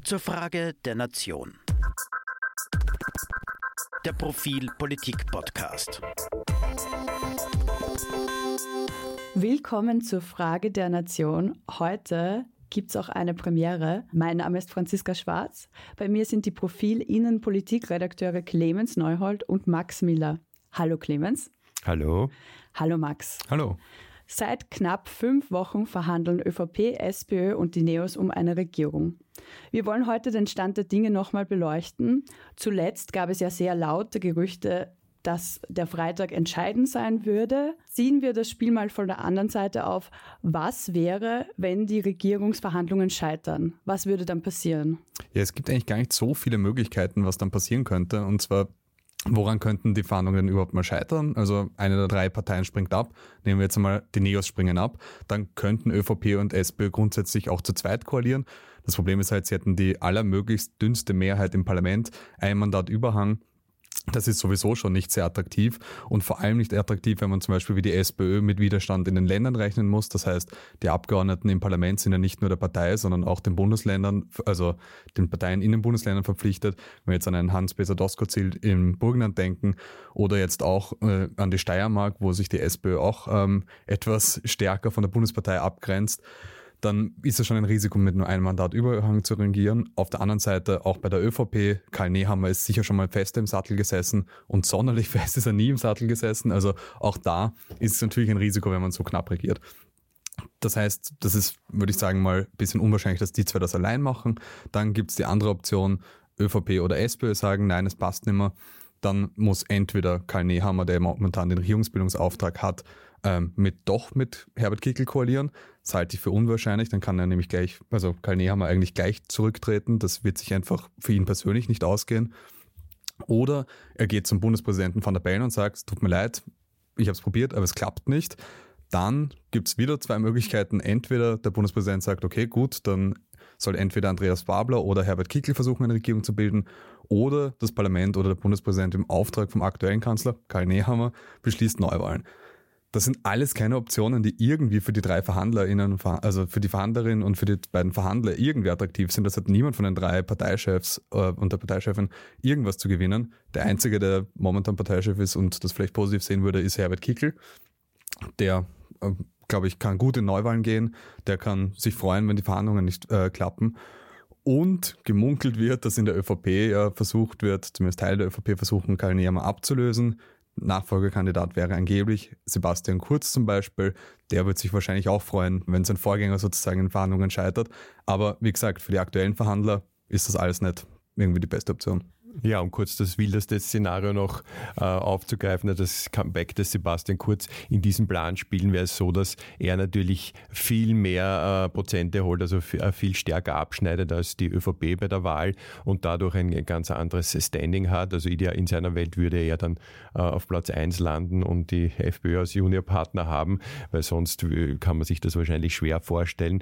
Zur Frage der Nation. Der Profil Politik Podcast. Willkommen zur Frage der Nation. Heute gibt es auch eine Premiere. Mein Name ist Franziska Schwarz. Bei mir sind die Profil-Innenpolitik-Redakteure Clemens Neuhold und Max Miller. Hallo Clemens. Hallo. Hallo Max. Hallo. Seit knapp 5 Wochen verhandeln ÖVP, SPÖ und die NEOS um eine Regierung. Wir wollen heute den Stand der Dinge nochmal beleuchten. Zuletzt gab es ja sehr laute Gerüchte, dass der Freitag entscheidend sein würde. Ziehen wir das Spiel mal von der anderen Seite auf. Was wäre, wenn die Regierungsverhandlungen scheitern? Was würde dann passieren? Ja, es gibt eigentlich gar nicht so viele Möglichkeiten, was dann passieren könnte. Und zwar, woran könnten die Verhandlungen überhaupt mal scheitern? Also eine der 3 Parteien springt ab. Nehmen wir jetzt einmal, die NEOS springen ab. Dann könnten ÖVP und SPÖ grundsätzlich auch zu zweit koalieren. Das Problem ist halt, sie hätten die allermöglichst dünnste Mehrheit im Parlament, ein Mandat Überhang. Das ist sowieso schon nicht sehr attraktiv und vor allem nicht attraktiv, wenn man zum Beispiel wie die SPÖ mit Widerstand in den Ländern rechnen muss. Das heißt, die Abgeordneten im Parlament sind ja nicht nur der Partei, sondern auch den Bundesländern, also den Parteien in den Bundesländern verpflichtet. Wenn wir jetzt an einen Hans-Peter Doskozil im Burgenland denken oder jetzt auch an die Steiermark, wo sich die SPÖ auch etwas stärker von der Bundespartei abgrenzt, dann ist es schon ein Risiko, mit nur einem Mandat Überhang zu regieren. Auf der anderen Seite auch bei der ÖVP, Karl Nehammer ist sicher schon mal fest im Sattel gesessen und sonderlich fest ist er nie im Sattel gesessen. Also auch da ist es natürlich ein Risiko, wenn man so knapp regiert. Das heißt, das ist, würde ich sagen, mal ein bisschen unwahrscheinlich, dass die zwei das allein machen. Dann gibt es die andere Option, ÖVP oder SPÖ sagen, nein, es passt nicht mehr. Dann muss entweder Karl Nehammer, der momentan den Regierungsbildungsauftrag hat, mit Herbert Kickl koalieren. Das halte ich für unwahrscheinlich. Dann kann er nämlich Karl Nehammer eigentlich gleich zurücktreten. Das wird sich einfach für ihn persönlich nicht ausgehen. Oder er geht zum Bundespräsidenten Van der Bellen und sagt, es tut mir leid, ich habe es probiert, aber es klappt nicht. Dann gibt es wieder 2 Möglichkeiten. Entweder der Bundespräsident sagt, okay, gut, dann soll entweder Andreas Babler oder Herbert Kickl versuchen, eine Regierung zu bilden, oder das Parlament oder der Bundespräsident im Auftrag vom aktuellen Kanzler, Karl Nehammer, beschließt Neuwahlen. Das sind alles keine Optionen, die irgendwie für die 3 VerhandlerInnen, also für die Verhandlerin und für die beiden Verhandler irgendwie attraktiv sind. Das hat niemand von den 3 Parteichefs und der Parteichefin irgendwas zu gewinnen. Der Einzige, der momentan Parteichef ist und das vielleicht positiv sehen würde, ist Herbert Kickl. Der, glaube ich, kann gut in Neuwahlen gehen. Der kann sich freuen, wenn die Verhandlungen nicht klappen. Und gemunkelt wird, dass in der ÖVP versucht wird, zumindest Teile der ÖVP versuchen, Karl Nehammer abzulösen. Nachfolgekandidat wäre angeblich Sebastian Kurz zum Beispiel. Der wird sich wahrscheinlich auch freuen, wenn sein Vorgänger sozusagen in Verhandlungen scheitert. Aber wie gesagt, für die aktuellen Verhandler ist das alles nicht irgendwie die beste Option. Ja, um kurz das wildeste Szenario noch aufzugreifen, das Comeback des Sebastian Kurz. In diesem Plan spielen wir es so, dass er natürlich viel mehr Prozente holt, also viel stärker abschneidet als die ÖVP bei der Wahl und dadurch ein ganz anderes Standing hat. Also in seiner Welt würde er dann auf Platz 1 landen und die FPÖ als Juniorpartner haben, weil sonst kann man sich das wahrscheinlich schwer vorstellen.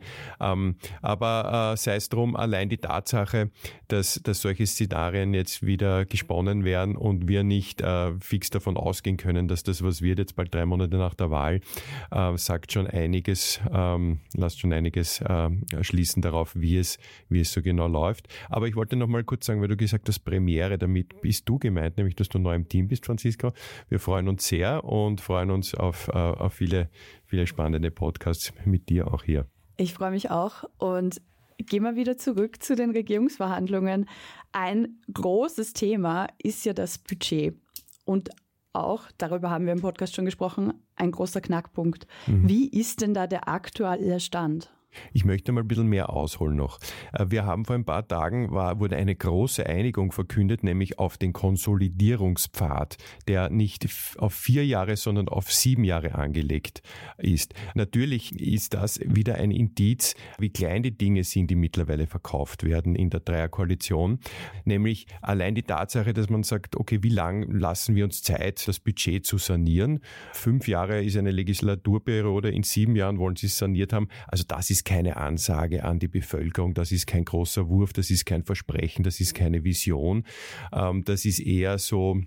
Aber sei es drum, allein die Tatsache, dass solche Szenarien jetzt wieder gesponnen werden und wir nicht fix davon ausgehen können, dass das was wird, jetzt bald 3 Monate nach der Wahl, sagt schon einiges, lasst schon einiges schließen darauf, wie es so genau läuft. Aber ich wollte noch mal kurz sagen, weil du gesagt hast, Premiere, damit bist du gemeint, nämlich, dass du neu im Team bist, Franziska. Wir freuen uns sehr und freuen uns auf viele, viele spannende Podcasts mit dir auch hier. Ich freue mich auch und gehen wir wieder zurück zu den Regierungsverhandlungen. Ein großes Thema ist ja das Budget und auch, darüber haben wir im Podcast schon gesprochen, ein großer Knackpunkt. Wie ist denn da der aktuelle Stand? Ich möchte mal ein bisschen mehr ausholen noch. Wir haben vor ein paar Tagen, wurde eine große Einigung verkündet, nämlich auf den Konsolidierungspfad, der nicht auf 4 Jahre, sondern auf 7 Jahre angelegt ist. Natürlich ist das wieder ein Indiz, wie klein die Dinge sind, die mittlerweile verkauft werden in der Dreierkoalition. Nämlich allein die Tatsache, dass man sagt, okay, wie lang lassen wir uns Zeit, das Budget zu sanieren? 5 Jahre ist eine Legislaturperiode, in 7 Jahren wollen sie es saniert haben. Also das ist keine Ansage an die Bevölkerung, das ist kein großer Wurf, das ist kein Versprechen, das ist keine Vision. Das ist eher so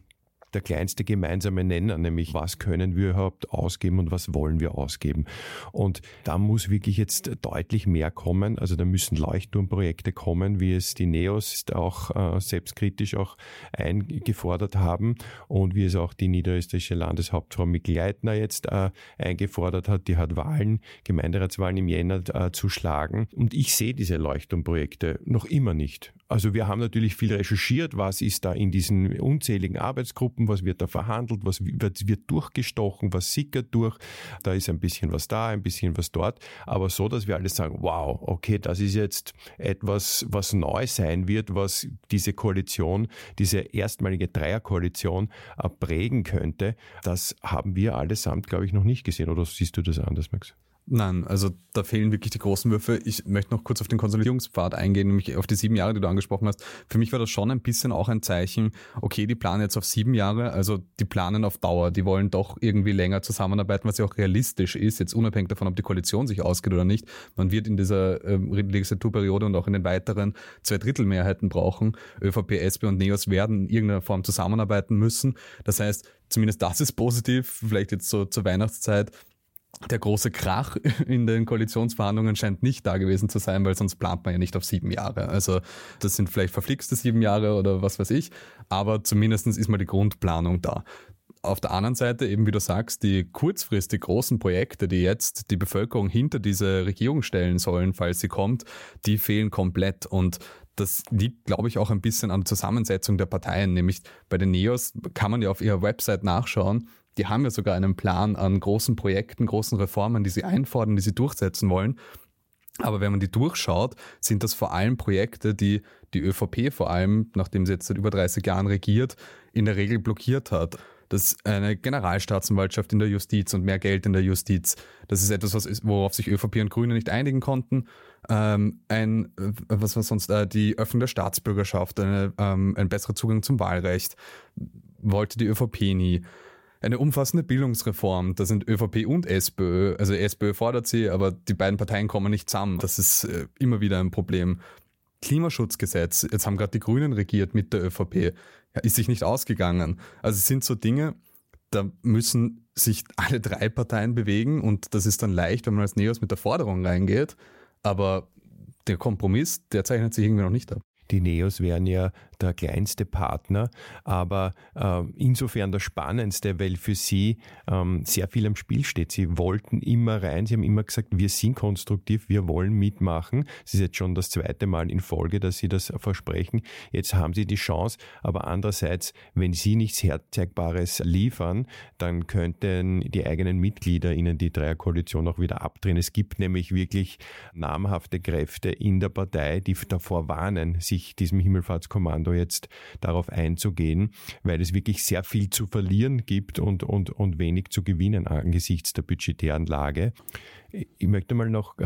der kleinste gemeinsame Nenner, nämlich was können wir überhaupt ausgeben und was wollen wir ausgeben. Und da muss wirklich jetzt deutlich mehr kommen. Also da müssen Leuchtturmprojekte kommen, wie es die NEOS auch selbstkritisch auch eingefordert haben und wie es auch die niederösterreichische Landeshauptfrau Mikl-Leitner jetzt eingefordert hat. Die hat Wahlen, Gemeinderatswahlen im Jänner zu schlagen. Und ich sehe diese Leuchtturmprojekte noch immer nicht. Also wir haben natürlich viel recherchiert, was ist da in diesen unzähligen Arbeitsgruppen, was wird da verhandelt, was wird durchgestochen, was sickert durch. Da ist ein bisschen was da, ein bisschen was dort. Aber so, dass wir alle sagen, wow, okay, das ist jetzt etwas, was neu sein wird, was diese Koalition, diese erstmalige Dreierkoalition prägen könnte, das haben wir allesamt, glaube ich, noch nicht gesehen. Oder siehst du das anders, Max? Nein, also da fehlen wirklich die großen Würfe. Ich möchte noch kurz auf den Konsolidierungspfad eingehen, nämlich auf die 7 Jahre, die du angesprochen hast. Für mich war das schon ein bisschen auch ein Zeichen, okay, die planen jetzt auf 7 Jahre, also die planen auf Dauer, die wollen doch irgendwie länger zusammenarbeiten, was ja auch realistisch ist, jetzt unabhängig davon, ob die Koalition sich ausgeht oder nicht. Man wird in dieser Legislaturperiode und auch in den weiteren 2/3 brauchen. ÖVP, SP und NEOS werden in irgendeiner Form zusammenarbeiten müssen. Das heißt, zumindest das ist positiv, vielleicht jetzt so zur Weihnachtszeit. Der große Krach in den Koalitionsverhandlungen scheint nicht da gewesen zu sein, weil sonst plant man ja nicht auf 7 Jahre. Also das sind vielleicht verflixte 7 Jahre oder was weiß ich, aber zumindest ist mal die Grundplanung da. Auf der anderen Seite, eben wie du sagst, die kurzfristig großen Projekte, die jetzt die Bevölkerung hinter diese Regierung stellen sollen, falls sie kommt, die fehlen komplett. Und das liegt, glaube ich, auch ein bisschen an der Zusammensetzung der Parteien. Nämlich bei den NEOS kann man ja auf ihrer Website nachschauen. Die haben ja sogar einen Plan an großen Projekten, großen Reformen, die sie einfordern, die sie durchsetzen wollen. Aber wenn man die durchschaut, sind das vor allem Projekte, die die ÖVP vor allem, nachdem sie jetzt seit über 30 Jahren regiert, in der Regel blockiert hat. Das ist eine Generalstaatsanwaltschaft in der Justiz und mehr Geld in der Justiz. Das ist etwas, worauf sich ÖVP und Grüne nicht einigen konnten. Was war sonst? Die Öffnung der Staatsbürgerschaft, ein besserer Zugang zum Wahlrecht, wollte die ÖVP nie. Eine umfassende Bildungsreform, da sind ÖVP und SPÖ, also SPÖ fordert sie, aber die beiden Parteien kommen nicht zusammen. Das ist immer wieder ein Problem. Klimaschutzgesetz, jetzt haben gerade die Grünen regiert mit der ÖVP, ist sich nicht ausgegangen. Also es sind so Dinge, da müssen sich alle 3 Parteien bewegen und das ist dann leicht, wenn man als NEOS mit der Forderung reingeht, aber der Kompromiss, der zeichnet sich irgendwie noch nicht ab. Die NEOS wären ja der kleinste Partner, aber insofern das Spannendste, weil für sie sehr viel am Spiel steht. Sie wollten immer rein, sie haben immer gesagt, wir sind konstruktiv, wir wollen mitmachen. Es ist jetzt schon das 2. Mal in Folge, dass sie das versprechen. Jetzt haben sie die Chance, aber andererseits, wenn sie nichts Herzeigbares liefern, dann könnten die eigenen Mitglieder ihnen die Dreierkoalition auch wieder abdrehen. Es gibt nämlich wirklich namhafte Kräfte in der Partei, die davor warnen, sich diesem Himmelfahrtskommando jetzt darauf einzugehen, weil es wirklich sehr viel zu verlieren gibt und wenig zu gewinnen angesichts der budgetären Lage. Ich möchte mal noch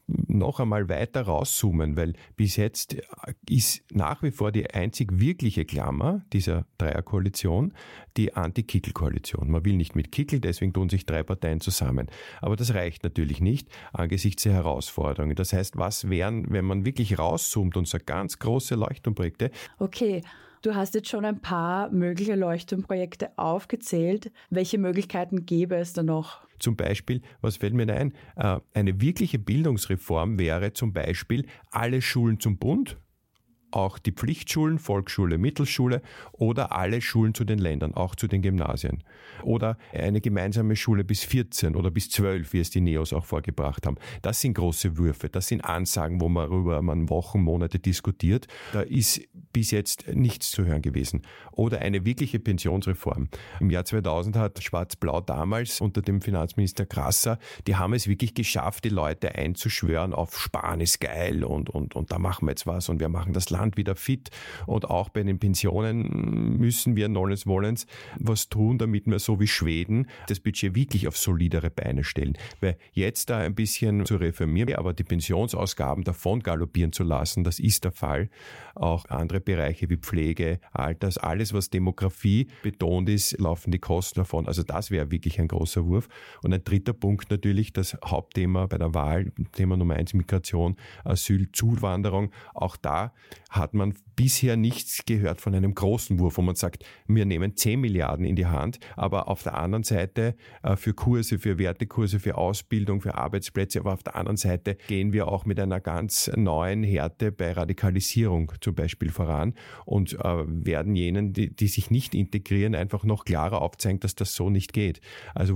einmal weiter rauszoomen, weil bis jetzt ist nach wie vor die einzig wirkliche Klammer dieser Dreierkoalition die Anti-Kickl-Koalition. Man will nicht mit Kickl, deswegen tun sich 3 Parteien zusammen. Aber das reicht natürlich nicht angesichts der Herausforderungen. Das heißt, was wären, wenn man wirklich rauszoomt und sagt, ganz große Leuchtturmprojekte? Okay, du hast jetzt schon ein paar mögliche Leuchtturmprojekte aufgezählt. Welche Möglichkeiten gäbe es da noch? Zum Beispiel, was fällt mir da ein? Eine wirkliche Bildungsreform wäre zum Beispiel alle Schulen zum Bund, auch die Pflichtschulen, Volksschule, Mittelschule oder alle Schulen zu den Ländern, auch zu den Gymnasien. Oder eine gemeinsame Schule bis 14 oder bis 12, wie es die NEOS auch vorgebracht haben. Das sind große Würfe, das sind Ansagen, worüber man Wochen, Monate diskutiert. Da ist bis jetzt nichts zu hören gewesen. Oder eine wirkliche Pensionsreform. Im Jahr 2000 hat Schwarz-Blau damals unter dem Finanzminister Grasser, die haben es wirklich geschafft, die Leute einzuschwören auf Sparen ist geil und da machen wir jetzt was und wir machen das Land wieder fit. Und auch bei den Pensionen müssen wir nollens wollens was tun, damit wir so wie Schweden das Budget wirklich auf solidere Beine stellen. Weil jetzt da ein bisschen zu reformieren, aber die Pensionsausgaben davon galoppieren zu lassen, das ist der Fall. Auch andere Bereiche wie Pflege, Alters, alles was Demografie betont ist, laufen die Kosten davon. Also das wäre wirklich ein großer Wurf. Und ein dritter Punkt natürlich, das Hauptthema bei der Wahl, Thema Nummer 1, Migration, Asyl, Zuwanderung. Auch da hat man bisher nichts gehört von einem großen Wurf, wo man sagt, wir nehmen 10 Milliarden in die Hand, aber auf der anderen Seite für Kurse, für Wertekurse, für Ausbildung, für Arbeitsplätze, aber auf der anderen Seite gehen wir auch mit einer ganz neuen Härte bei Radikalisierung zum Beispiel voran und werden jenen, die sich nicht integrieren, einfach noch klarer aufzeigen, dass das so nicht geht. Also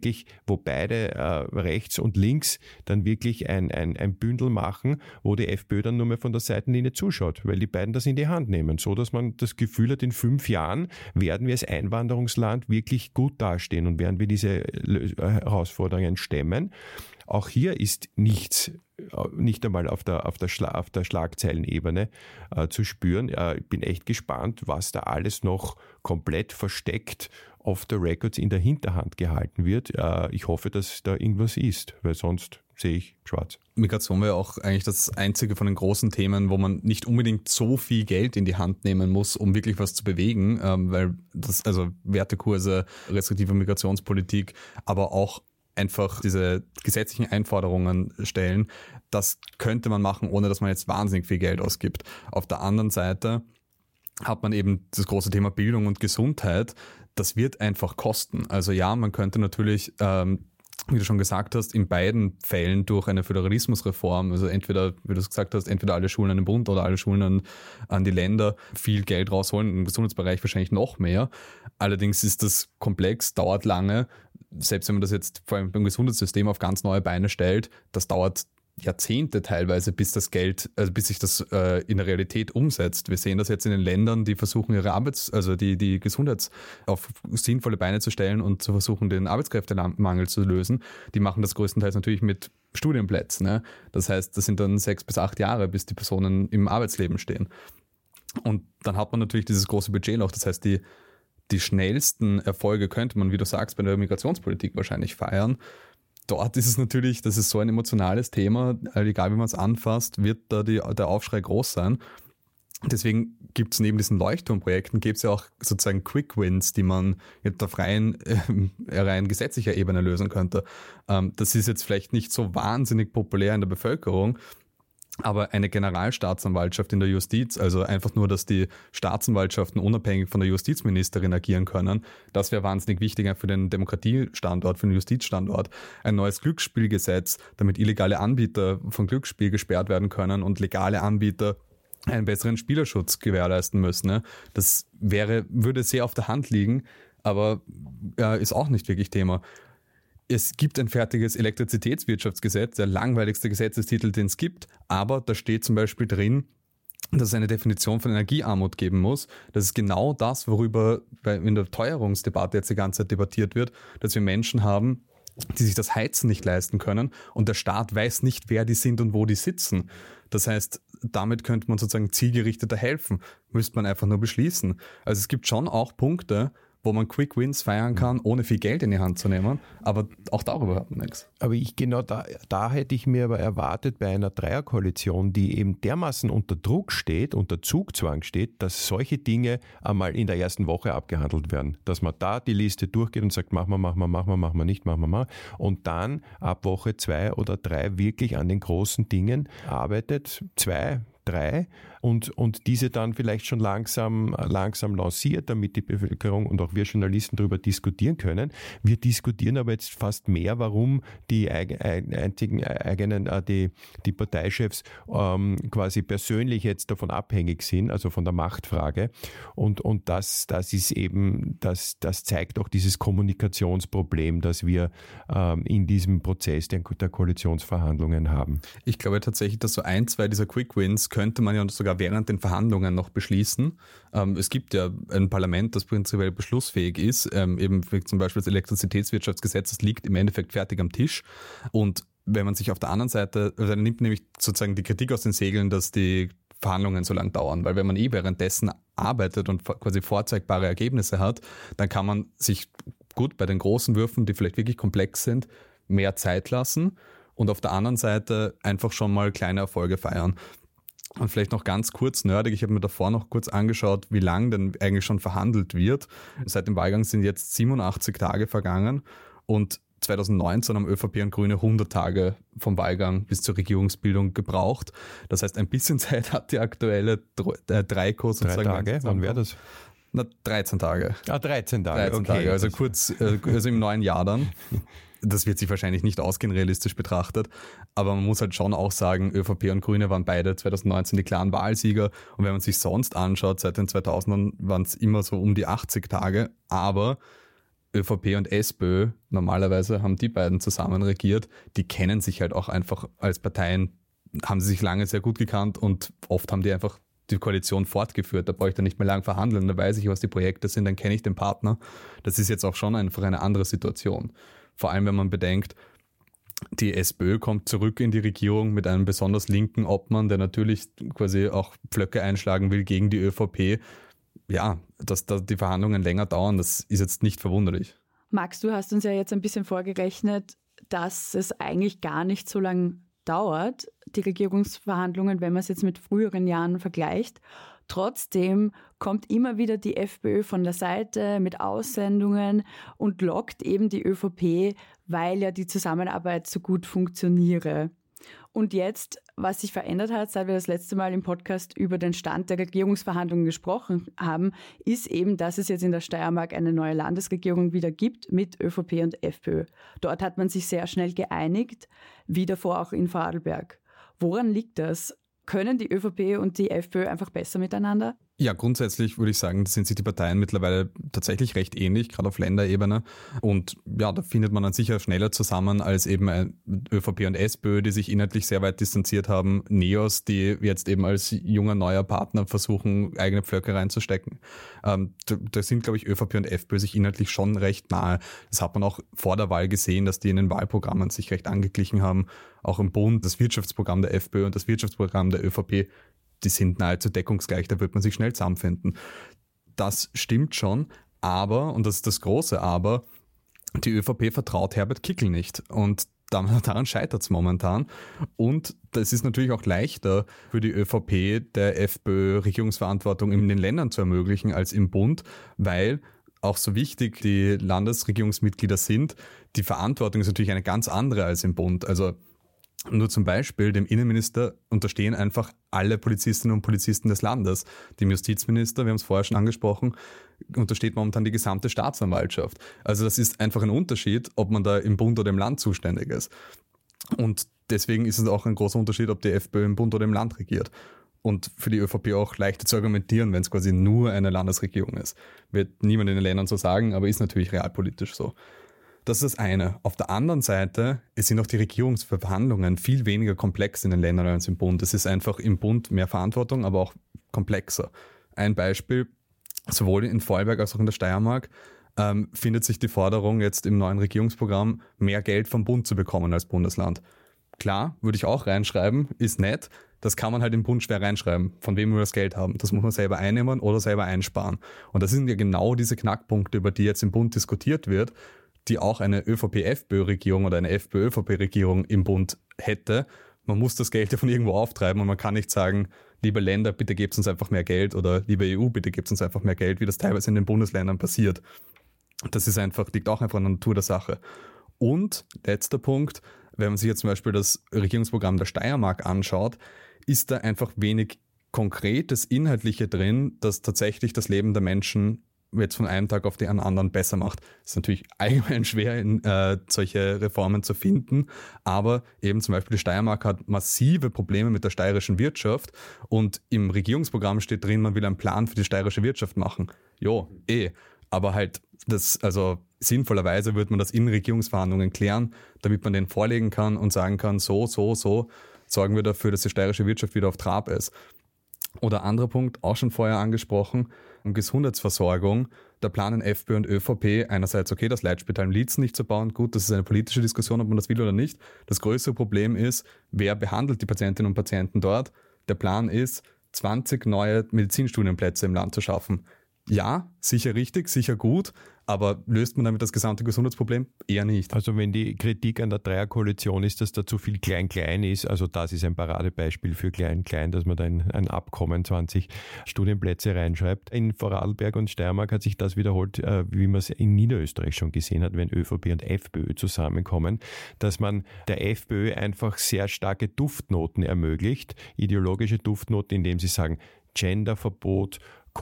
wo beide rechts und links dann wirklich ein Bündel machen, wo die FPÖ dann nur mehr von der Seitenlinie zuschaut, weil die beiden das in die Hand nehmen, so dass man das Gefühl hat, in 5 Jahren werden wir als Einwanderungsland wirklich gut dastehen und werden wir diese Herausforderungen stemmen. Auch hier ist nichts, nicht einmal auf der Schlagzeilenebene zu spüren. Ich bin echt gespannt, was da alles noch komplett versteckt off the records in der Hinterhand gehalten wird. Ich hoffe, dass da irgendwas ist, weil sonst sehe ich schwarz. Migration wäre auch eigentlich das einzige von den großen Themen, wo man nicht unbedingt so viel Geld in die Hand nehmen muss, um wirklich was zu bewegen, weil das, also Wertekurse, restriktive Migrationspolitik, aber auch einfach diese gesetzlichen Einforderungen stellen, das könnte man machen, ohne dass man jetzt wahnsinnig viel Geld ausgibt. Auf der anderen Seite hat man eben das große Thema Bildung und Gesundheit. Das wird einfach kosten. Also ja, man könnte natürlich, wie du schon gesagt hast, in beiden Fällen durch eine Föderalismusreform, also entweder, wie du es gesagt hast, entweder alle Schulen an den Bund oder alle Schulen an die Länder viel Geld rausholen, im Gesundheitsbereich wahrscheinlich noch mehr. Allerdings ist das komplex, dauert lange. Selbst wenn man das jetzt vor allem beim Gesundheitssystem auf ganz neue Beine stellt, das dauert Jahrzehnte teilweise, bis sich das in der Realität umsetzt. Wir sehen das jetzt in den Ländern, die versuchen, die Gesundheits auf sinnvolle Beine zu stellen und zu versuchen, den Arbeitskräftemangel zu lösen. Die machen das größtenteils natürlich mit Studienplätzen. Ne? Das heißt, das sind dann 6 bis 8 Jahre, bis die Personen im Arbeitsleben stehen. Und dann hat man natürlich dieses große Budget noch. Das heißt, die schnellsten Erfolge könnte man, wie du sagst, bei der Migrationspolitik wahrscheinlich feiern. Dort ist es natürlich, das ist so ein emotionales Thema, egal wie man es anfasst, wird da der Aufschrei groß sein. Deswegen gibt es neben diesen Leuchtturmprojekten, gibt es ja auch sozusagen Quick Wins, die man jetzt auf rein gesetzlicher Ebene lösen könnte. Das ist jetzt vielleicht nicht so wahnsinnig populär in der Bevölkerung, aber eine Generalstaatsanwaltschaft in der Justiz, also einfach nur, dass die Staatsanwaltschaften unabhängig von der Justizministerin agieren können, das wäre wahnsinnig wichtig für den Demokratiestandort, für den Justizstandort. Ein neues Glücksspielgesetz, damit illegale Anbieter von Glücksspiel gesperrt werden können und legale Anbieter einen besseren Spielerschutz gewährleisten müssen. Ne? Das würde sehr auf der Hand liegen, aber ist auch nicht wirklich Thema. Es gibt ein fertiges Elektrizitätswirtschaftsgesetz, der langweiligste Gesetzestitel, den es gibt, aber da steht zum Beispiel drin, dass es eine Definition von Energiearmut geben muss. Das ist genau das, worüber in der Teuerungsdebatte jetzt die ganze Zeit debattiert wird, dass wir Menschen haben, die sich das Heizen nicht leisten können und der Staat weiß nicht, wer die sind und wo die sitzen. Das heißt, damit könnte man sozusagen zielgerichteter helfen, müsste man einfach nur beschließen. Also es gibt schon auch Punkte, wo man Quick Wins feiern kann, ohne viel Geld in die Hand zu nehmen. Aber auch darüber hat man nichts. Aber da hätte ich mir aber erwartet, bei einer Dreierkoalition, die eben dermaßen unter Druck steht, unter Zugzwang steht, dass solche Dinge einmal in der ersten Woche abgehandelt werden. Dass man da die Liste durchgeht und sagt, machen wir nicht. Und dann ab Woche 2 oder 3 wirklich an den großen Dingen arbeitet, 2, 3 und diese dann vielleicht schon langsam lanciert, damit die Bevölkerung und auch wir Journalisten darüber diskutieren können. Wir diskutieren aber jetzt fast mehr, warum die die Parteichefs quasi persönlich jetzt davon abhängig sind, also von der Machtfrage. Und das ist eben, das zeigt auch dieses Kommunikationsproblem, das wir in diesem Prozess der Koalitionsverhandlungen haben. Ich glaube tatsächlich, dass so 1, 2 dieser Quick Wins könnte man ja sogar während den Verhandlungen noch beschließen. Es gibt ja ein Parlament, das prinzipiell beschlussfähig ist, eben zum Beispiel das Elektrizitätswirtschaftsgesetz, das liegt im Endeffekt fertig am Tisch. Und wenn man sich auf der anderen Seite, also dann nimmt nämlich sozusagen die Kritik aus den Segeln, dass die Verhandlungen so lang dauern, weil wenn man währenddessen arbeitet und quasi vorzeigbare Ergebnisse hat, dann kann man sich gut bei den großen Würfen, die vielleicht wirklich komplex sind, mehr Zeit lassen und auf der anderen Seite einfach schon mal kleine Erfolge feiern. Und vielleicht noch ganz kurz nerdig, ich habe mir davor noch kurz angeschaut, wie lange denn eigentlich schon verhandelt wird. Seit dem Wahlgang sind jetzt 87 Tage vergangen und 2019 haben ÖVP und Grüne 100 Tage vom Wahlgang bis zur Regierungsbildung gebraucht. Das heißt, ein bisschen Zeit hat die aktuelle Dreiko sozusagen. 3 Tage, wann wäre das? 13 Tage. 13 Tage, 13 okay. Tage, also kurz, also im neuen Jahr dann. Das wird sich wahrscheinlich nicht ausgehen, realistisch betrachtet. Aber man muss halt schon auch sagen, ÖVP und Grüne waren beide 2019 die klaren Wahlsieger. Und wenn man sich sonst anschaut, seit den 2000ern waren es immer so um die 80 Tage. Aber ÖVP und SPÖ, normalerweise haben die beiden zusammen regiert, die kennen sich halt auch einfach als Parteien, haben sie sich lange sehr gut gekannt und oft haben die einfach die Koalition fortgeführt. Da brauche ich dann nicht mehr lang verhandeln, da weiß ich, was die Projekte sind, dann kenne ich den Partner. Das ist jetzt auch schon einfach eine andere Situation. Vor allem, wenn man bedenkt, die SPÖ kommt zurück in die Regierung mit einem besonders linken Obmann, der natürlich quasi auch Pflöcke einschlagen will gegen die ÖVP. Ja, dass da die Verhandlungen länger dauern, das ist jetzt nicht verwunderlich. Max, du hast uns ja jetzt ein bisschen vorgerechnet, dass es eigentlich gar nicht so lange dauert, die Regierungsverhandlungen, wenn man es jetzt mit früheren Jahren vergleicht. Trotzdem kommt immer wieder die FPÖ von der Seite mit Aussendungen und lockt eben die ÖVP, weil ja die Zusammenarbeit so gut funktioniere. Und jetzt, was sich verändert hat, seit wir das letzte Mal im Podcast über den Stand der Regierungsverhandlungen gesprochen haben, ist eben, dass es jetzt in der Steiermark eine neue Landesregierung wieder gibt mit ÖVP und FPÖ. Dort hat man sich sehr schnell geeinigt, wie davor auch in Vorarlberg. Woran liegt das? Können die ÖVP und die FPÖ einfach besser miteinander? Ja, grundsätzlich würde ich sagen, sind sich die Parteien mittlerweile tatsächlich recht ähnlich, gerade auf Länderebene. Und ja, da findet man dann sicher schneller zusammen als eben ÖVP und SPÖ, die sich inhaltlich sehr weit distanziert haben. NEOS, die jetzt eben als junger neuer Partner versuchen, eigene Pflöcke reinzustecken. Da sind, glaube ich, ÖVP und FPÖ sich inhaltlich schon recht nahe. Das hat man auch vor der Wahl gesehen, dass die in den Wahlprogrammen sich recht angeglichen haben. Auch im Bund, das Wirtschaftsprogramm der FPÖ und das Wirtschaftsprogramm der ÖVP, die sind nahezu deckungsgleich, da wird man sich schnell zusammenfinden. Das stimmt schon, aber, und das ist das große Aber, die ÖVP vertraut Herbert Kickl nicht und daran scheitert es momentan. Und das ist natürlich auch leichter für die ÖVP, der FPÖ Regierungsverantwortung in den Ländern zu ermöglichen als im Bund, weil auch so wichtig die Landesregierungsmitglieder sind, die Verantwortung ist natürlich eine ganz andere als im Bund. Also nur zum Beispiel, dem Innenminister unterstehen einfach alle Polizistinnen und Polizisten des Landes. Dem Justizminister, wir haben es vorher schon angesprochen, untersteht momentan die gesamte Staatsanwaltschaft. Also das ist einfach ein Unterschied, ob man da im Bund oder im Land zuständig ist. Und deswegen ist es auch ein großer Unterschied, ob die FPÖ im Bund oder im Land regiert. Und für die ÖVP auch leichter zu argumentieren, wenn es quasi nur eine Landesregierung ist. Wird niemand in den Ländern so sagen, aber ist natürlich realpolitisch so. Das ist das eine. Auf der anderen Seite, es sind auch die Regierungsverhandlungen viel weniger komplex in den Ländern als im Bund. Es ist einfach im Bund mehr Verantwortung, aber auch komplexer. Ein Beispiel, sowohl in Vorarlberg als auch in der Steiermark findet sich die Forderung jetzt im neuen Regierungsprogramm, mehr Geld vom Bund zu bekommen als Bundesland. Klar, würde ich auch reinschreiben, ist nett. Das kann man halt im Bund schwer reinschreiben, von wem wir das Geld haben. Das muss man selber einnehmen oder selber einsparen. Und das sind ja genau diese Knackpunkte, über die jetzt im Bund diskutiert wird, die auch eine ÖVP-FPÖ-Regierung oder eine FPÖ-ÖVP-Regierung im Bund hätte. Man muss das Geld ja von irgendwo auftreiben und man kann nicht sagen, liebe Länder, bitte gebt uns einfach mehr Geld oder liebe EU, bitte gebt uns einfach mehr Geld, wie das teilweise in den Bundesländern passiert. Das ist einfach, liegt auch einfach an der Natur der Sache. Und letzter Punkt, wenn man sich jetzt zum Beispiel das Regierungsprogramm der Steiermark anschaut, ist da einfach wenig Konkretes, Inhaltliche drin, das tatsächlich das Leben der Menschen jetzt von einem Tag auf den anderen besser macht. Es ist natürlich allgemein schwer, solche Reformen zu finden, aber eben zum Beispiel die Steiermark hat massive Probleme mit der steirischen Wirtschaft und im Regierungsprogramm steht drin, man will einen Plan für die steirische Wirtschaft machen. Jo, aber halt sinnvollerweise wird man das in Regierungsverhandlungen klären, damit man den vorlegen kann und sagen kann, so sorgen wir dafür, dass die steirische Wirtschaft wieder auf Trab ist. Oder anderer Punkt, auch schon vorher angesprochen, Gesundheitsversorgung. Da planen FPÖ und ÖVP einerseits, okay, das Leitspital in Liezen nicht zu bauen. Gut, das ist eine politische Diskussion, ob man das will oder nicht. Das größere Problem ist, wer behandelt die Patientinnen und Patienten dort? Der Plan ist, 20 neue Medizinstudienplätze im Land zu schaffen. Ja, sicher richtig, sicher gut, aber löst man damit das gesamte Gesundheitsproblem? Eher nicht. Also wenn die Kritik an der Dreierkoalition ist, dass da zu viel Klein-Klein ist, also das ist ein Paradebeispiel für Klein-Klein, dass man da in ein Abkommen 20 Studienplätze reinschreibt. In Vorarlberg und Steiermark hat sich das wiederholt, wie man es in Niederösterreich schon gesehen hat, wenn ÖVP und FPÖ zusammenkommen, dass man der FPÖ einfach sehr starke Duftnoten ermöglicht, ideologische Duftnoten, indem sie sagen, Genderverbot,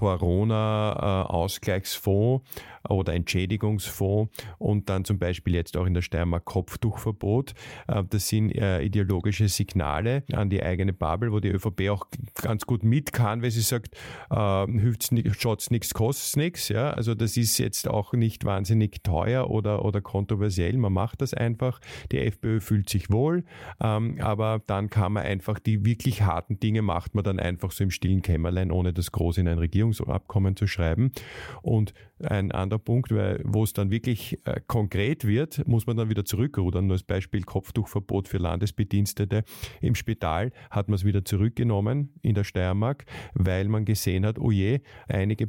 Corona-Ausgleichsfonds oder Entschädigungsfonds und dann zum Beispiel jetzt auch in der Steiermark Kopftuchverbot. Das sind ideologische Signale an die eigene Bubble, wo die ÖVP auch ganz gut mit kann, weil sie sagt, schaut's nichts, kostet's nichts. Ja? Also das ist jetzt auch nicht wahnsinnig teuer oder kontroversiell, man macht das einfach. Die FPÖ fühlt sich wohl, aber dann kann man einfach die wirklich harten Dinge macht man dann einfach so im stillen Kämmerlein, ohne das groß in ein Regierungsabkommen zu schreiben. Und ein anderer Punkt, wo es dann wirklich konkret wird, muss man dann wieder zurückrudern. Nur als Beispiel Kopftuchverbot für Landesbedienstete. Im Spital hat man es wieder zurückgenommen in der Steiermark, weil man gesehen hat, oh je, einige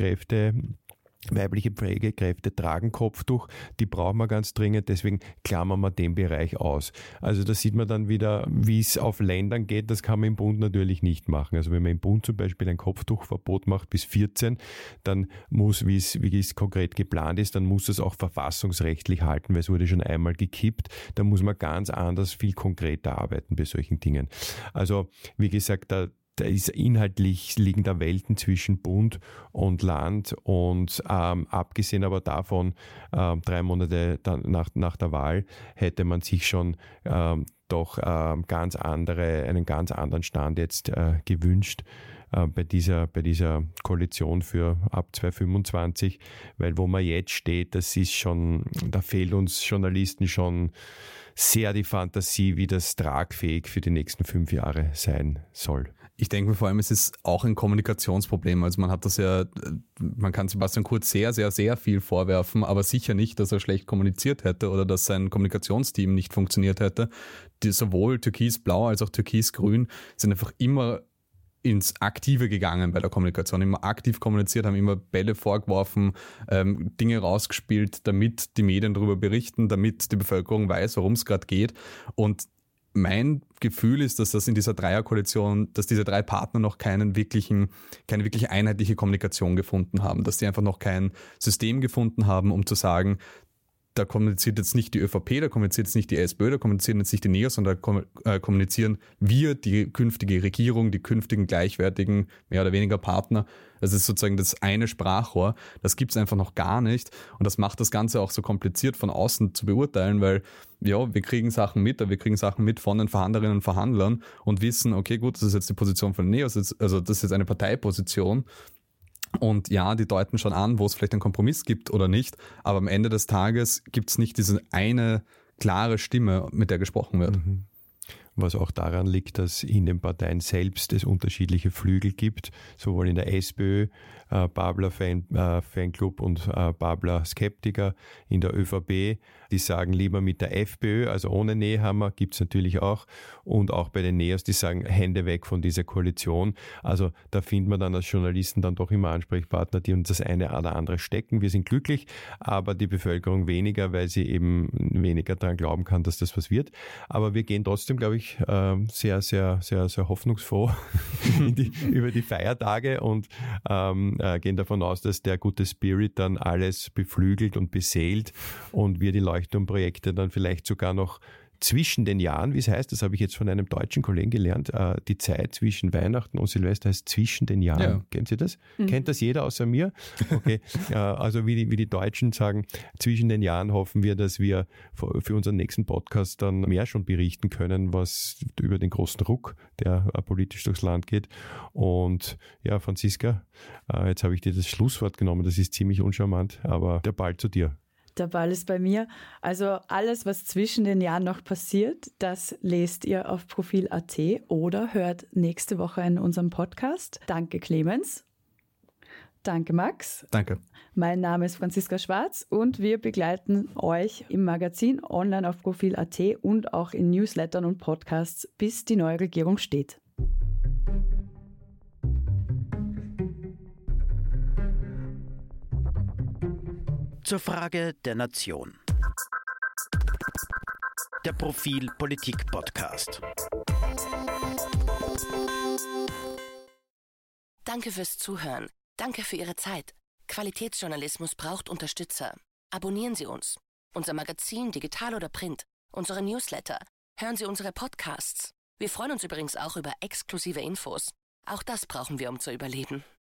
weibliche Pflegekräfte tragen Kopftuch, die brauchen wir ganz dringend, deswegen klammern wir den Bereich aus. Also da sieht man dann wieder, wie es auf Ländern geht, das kann man im Bund natürlich nicht machen. Also wenn man im Bund zum Beispiel ein Kopftuchverbot macht bis 14, dann muss, wie es konkret geplant ist, dann muss es auch verfassungsrechtlich halten, weil es wurde schon einmal gekippt. Da muss man ganz anders, viel konkreter arbeiten bei solchen Dingen. Also wie gesagt, da ist inhaltlich liegen da Welten zwischen Bund und Land und abgesehen aber davon, 3 Monate nach der Wahl hätte man sich schon doch einen ganz anderen Stand jetzt gewünscht bei dieser Koalition für ab 2025, weil wo man jetzt steht, das ist schon, da fehlt uns Journalisten schon sehr die Fantasie, wie das tragfähig für die nächsten 5 Jahre sein soll. Ich denke mir vor allem, es ist auch ein Kommunikationsproblem. Also man kann Sebastian Kurz sehr, sehr, sehr viel vorwerfen, aber sicher nicht, dass er schlecht kommuniziert hätte oder dass sein Kommunikationsteam nicht funktioniert hätte. Sowohl Türkis-Blau als auch Türkis-Grün sind einfach immer ins Aktive gegangen bei der Kommunikation, immer aktiv kommuniziert, haben immer Bälle vorgeworfen, Dinge rausgespielt, damit die Medien darüber berichten, damit die Bevölkerung weiß, worum es gerade geht. Und mein Gefühl ist, dass das in dieser Dreierkoalition, dass diese 3 Partner noch keine wirklich einheitliche Kommunikation gefunden haben, dass die einfach noch kein System gefunden haben, um zu sagen, da kommuniziert jetzt nicht die ÖVP, da kommuniziert jetzt nicht die SPÖ, da kommunizieren jetzt nicht die NEOS, sondern da kommunizieren wir, die künftige Regierung, die künftigen gleichwertigen, mehr oder weniger Partner. Das ist sozusagen das eine Sprachrohr. Das gibt es einfach noch gar nicht. Und das macht das Ganze auch so kompliziert von außen zu beurteilen, weil ja, wir kriegen Sachen mit von den Verhandlerinnen und Verhandlern und wissen, okay, gut, das ist jetzt die Position von den NEOS, also das ist jetzt eine Parteiposition. Und ja, die deuten schon an, wo es vielleicht einen Kompromiss gibt oder nicht, aber am Ende des Tages gibt es nicht diese eine klare Stimme, mit der gesprochen wird. Mhm. Was auch daran liegt, dass in den Parteien selbst es unterschiedliche Flügel gibt, sowohl in der SPÖ, Babler Fanclub und Babler Skeptiker, in der ÖVP, die sagen lieber mit der FPÖ, also ohne Nehammer, gibt es natürlich auch, und auch bei den NEOS, die sagen Hände weg von dieser Koalition. Also da findet man dann als Journalisten dann doch immer Ansprechpartner, die uns das eine oder andere stecken. Wir sind glücklich, aber die Bevölkerung weniger, weil sie eben weniger daran glauben kann, dass das was wird. Aber wir gehen trotzdem, glaube ich, sehr, sehr, sehr, sehr hoffnungsfroh über die Feiertage und gehen davon aus, dass der gute Spirit dann alles beflügelt und beseelt und wir die Leuchtturmprojekte dann vielleicht sogar noch zwischen den Jahren, wie es heißt, das habe ich jetzt von einem deutschen Kollegen gelernt, die Zeit zwischen Weihnachten und Silvester heißt zwischen den Jahren. Ja. Kennt ihr das? Mhm. Kennt das jeder außer mir? Okay, also wie die Deutschen sagen, zwischen den Jahren hoffen wir, dass wir für unseren nächsten Podcast dann mehr schon berichten können, was über den großen Ruck, der politisch durchs Land geht. Und ja, Franziska, jetzt habe ich dir das Schlusswort genommen, das ist ziemlich uncharmant, aber der Ball zu dir. Der Ball ist bei mir. Also alles, was zwischen den Jahren noch passiert, das lest ihr auf Profil.at oder hört nächste Woche in unserem Podcast. Danke, Clemens. Danke, Max. Danke. Mein Name ist Franziska Schwarz und wir begleiten euch im Magazin online auf Profil.at und auch in Newslettern und Podcasts, bis die neue Regierung steht. zur Frage der Nation. Der Profil Politik Podcast. Danke fürs Zuhören. Danke für Ihre Zeit. Qualitätsjournalismus braucht Unterstützer. Abonnieren Sie uns. Unser Magazin, digital oder print. Unsere Newsletter. Hören Sie unsere Podcasts. Wir freuen uns übrigens auch über exklusive Infos. Auch das brauchen wir, um zu überleben.